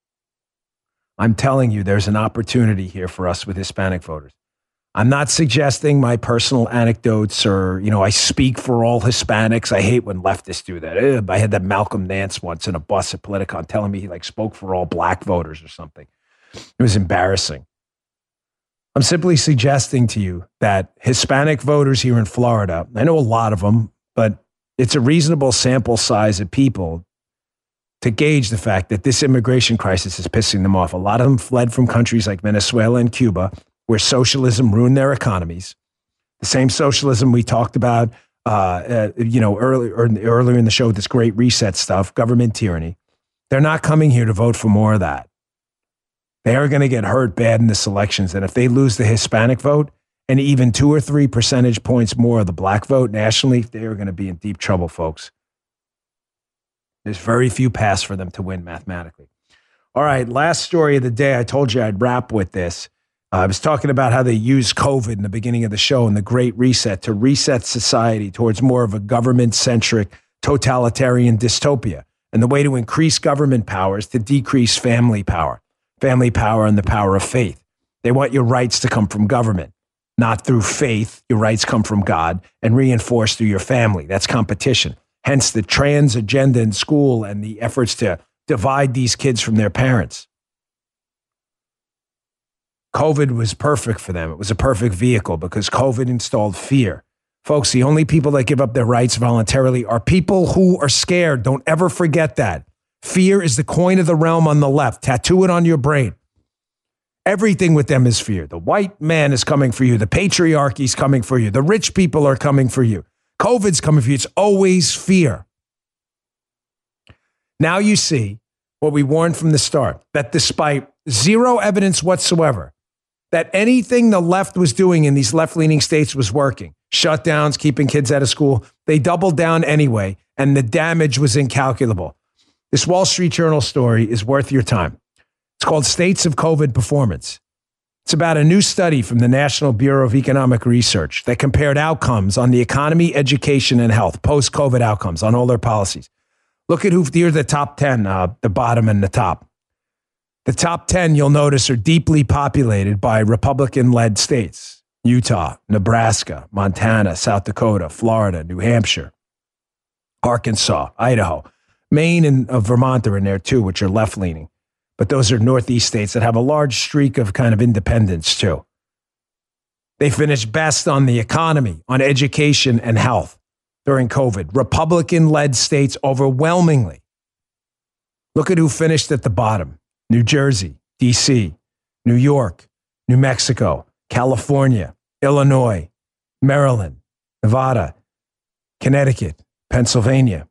Speaker 2: I'm telling you, there's an opportunity here for us with Hispanic voters. I'm not suggesting my personal anecdotes or, you know, I speak for all Hispanics. I hate when leftists do that. Ugh, I had that Malcolm Nance once in a bus at Politicon telling me he like spoke for all Black voters or something. It was embarrassing. I'm simply suggesting to you that Hispanic voters here in Florida, I know a lot of them, but it's a reasonable sample size of people to gauge the fact that this immigration crisis is pissing them off. A lot of them fled from countries like Venezuela and Cuba, where socialism ruined their economies. The same socialism we talked about, uh, uh, you know, earlier earlier in the show, this Great Reset stuff, government tyranny. They're not coming here to vote for more of that. They are going to get hurt bad in this elections, and if they lose the Hispanic vote and even two or three percentage points more of the Black vote nationally, they are going to be in deep trouble, folks. There's very few paths for them to win mathematically. All right, last story of the day. I told you I'd wrap with this. Uh, I was talking about how they used COVID in the beginning of the show and the Great Reset to reset society towards more of a government-centric totalitarian dystopia. And the way to increase government power is to decrease family power, family power and the power of faith. They want your rights to come from government, not through faith. Your rights come from God and reinforced through your family. That's competition. Hence the trans agenda in school and the efforts to divide these kids from their parents. COVID was perfect for them. It was a perfect vehicle because COVID installed fear. Folks, the only people that give up their rights voluntarily are people who are scared. Don't ever forget that. Fear is the coin of the realm on the left. Tattoo it on your brain. Everything with them is fear. The white man is coming for you. The patriarchy is coming for you. The rich people are coming for you. COVID's coming for you. It's always fear. Now you see what we warned from the start, that despite zero evidence whatsoever that anything the left was doing in these left-leaning states was working, shutdowns, keeping kids out of school, they doubled down anyway, and the damage was incalculable. This Wall Street Journal story is worth your time. It's called States of COVID Performance. It's about a new study from the National Bureau of Economic Research that compared outcomes on the economy, education, and health, post-COVID outcomes on all their policies. Look at who, here are the top ten, uh, the bottom and the top. The top ten, you'll notice, are deeply populated by Republican-led states. Utah, Nebraska, Montana, South Dakota, Florida, New Hampshire, Arkansas, Idaho. Maine and uh, Vermont are in there too, which are left-leaning. But those are Northeast states that have a large streak of kind of independence too. They finished best on the economy, on education and health during COVID. Republican-led states overwhelmingly. Look at who finished at the bottom. New Jersey, D C, New York, New Mexico, California, Illinois, Maryland, Nevada, Connecticut, Pennsylvania.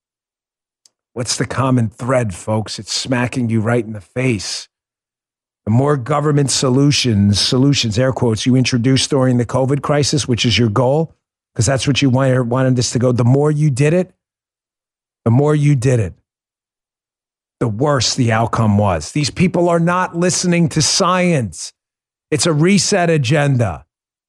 Speaker 2: What's the common thread, folks? It's smacking you right in the face. The more government solutions, solutions, air quotes, you introduced during the COVID crisis, which is your goal, because that's what you wanted, wanted this to go, the more you did it, the more you did it, the worse the outcome was. These people are not listening to science. It's a reset agenda.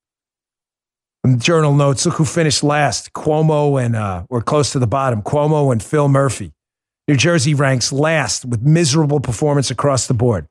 Speaker 2: And the journal notes, look who finished last. Cuomo and, uh, or close to the bottom, Cuomo and Phil Murphy. New Jersey ranks last with miserable performance across the board.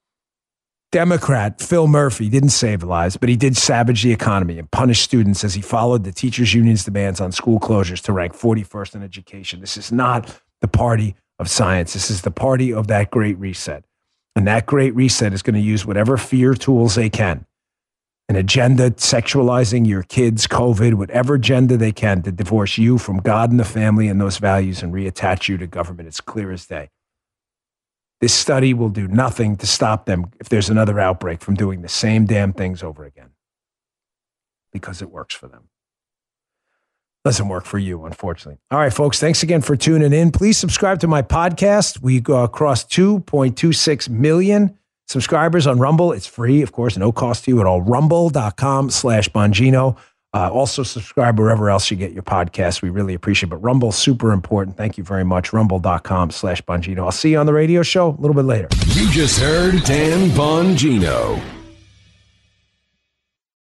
Speaker 2: Democrat Phil Murphy didn't save lives, but he did savage the economy and punish students as he followed the teachers' union's demands on school closures to rank forty-first in education. This is not the party of science. This is the party of that great reset. And that great reset is going to use whatever fear tools they can. An agenda sexualizing your kids, COVID, whatever agenda they can to divorce you from God and the family and those values and reattach you to government. It's clear as day. This study will do nothing to stop them if there's another outbreak from doing the same damn things over again, because it works for them. Doesn't work for you, unfortunately. All right, folks, thanks again for tuning in. Please subscribe to my podcast. We go across two point two six million subscribers on Rumble. It's free, of course, no cost to you at all. Rumble.com slash Bongino. Uh, also subscribe wherever else you get your podcasts. We really appreciate it. But Rumble's super important. Thank you very much. Rumble.com slash Bongino. I'll see you on the radio show a little bit later.
Speaker 1: You just heard Dan Bongino.